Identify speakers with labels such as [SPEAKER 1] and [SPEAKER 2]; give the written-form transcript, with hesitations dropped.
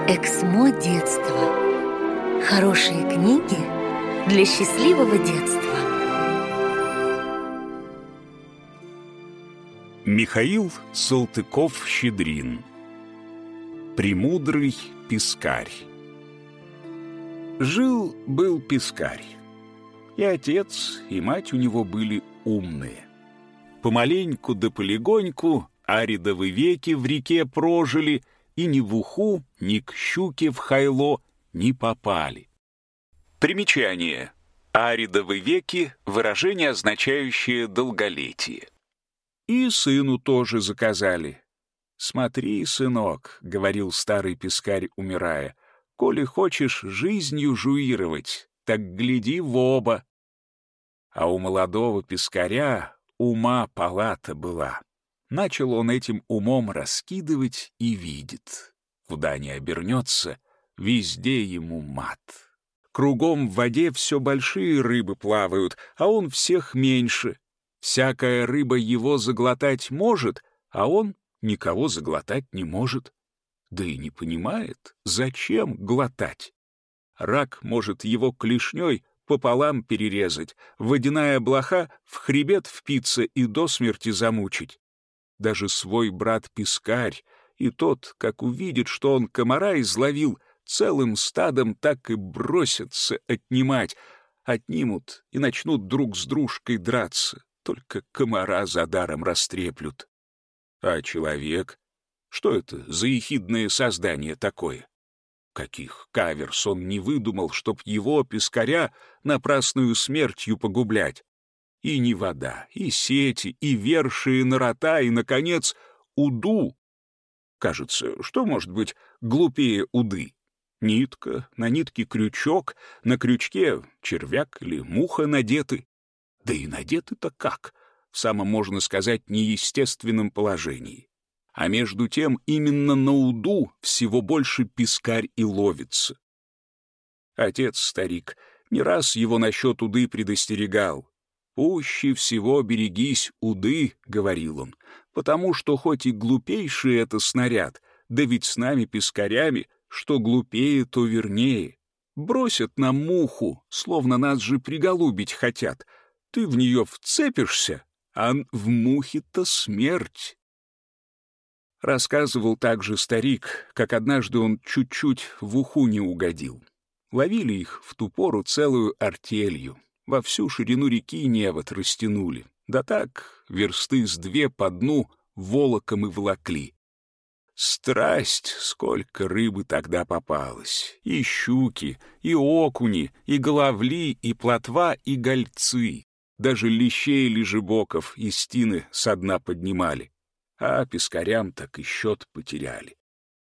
[SPEAKER 1] Эксмо детства. Хорошие книги для счастливого детства.
[SPEAKER 2] Михаил Салтыков-Щедрин. Премудрый пескарь. Жил-был пескарь. И отец, и мать у него были умные. Помаленьку да полегоньку аридовы веки в реке прожили, и ни в уху, ни к щуке в хайло не попали. Примечание. Аридовы веки — выражение, означающее долголетие. И сыну тоже заказали. «Смотри, сынок», — говорил старый пескарь, умирая, «коли хочешь жизнью жуировать, так гляди в оба». А у молодого пескаря ума палата была. Начал он этим умом раскидывать и видит. Куда ни обернется, везде ему мат. Кругом в воде все большие рыбы плавают, а он всех меньше. Всякая рыба его заглотать может, а он никого заглотать не может. Да и не понимает, зачем глотать. Рак может его клешней пополам перерезать, водяная блоха в хребет впиться и до смерти замучить. Даже свой брат-пескарь, и тот, как увидит, что он комара изловил, целым стадом так и бросятся отнимать. Отнимут и начнут друг с дружкой драться, только комара за даром растреплют. А человек? Что это за ехидное создание такое? Каких каверс он не выдумал, чтоб его, пескаря, напрасную смертью погублять? И не вода, и сети, и верши, и нарота, и, наконец, уду. Кажется, что может быть глупее уды? Нитка, на нитке крючок, на крючке червяк или муха надеты. Да и надеты-то как? В самом, можно сказать, неестественном положении. А между тем именно на уду всего больше пескарь и ловится. Отец-старик не раз его насчет уды предостерегал. «Пуще всего берегись уды», — говорил он, «потому что хоть и глупейший это снаряд, да ведь с нами, пескарями, что глупее, то вернее. Бросят нам муху, словно нас же приголубить хотят. Ты в нее вцепишься, а в мухе-то смерть». Рассказывал также старик, как однажды он чуть-чуть в уху не угодил. Ловили их в ту пору целую артелью. Во всю ширину реки невод растянули. Да так, версты с две по дну волоком и волокли. Страсть, сколько рыбы тогда попалось. И щуки, и окуни, и головли, и плотва, и гольцы. Даже лещей и лежебоков из тины со дна поднимали. А пескарям так и счет потеряли.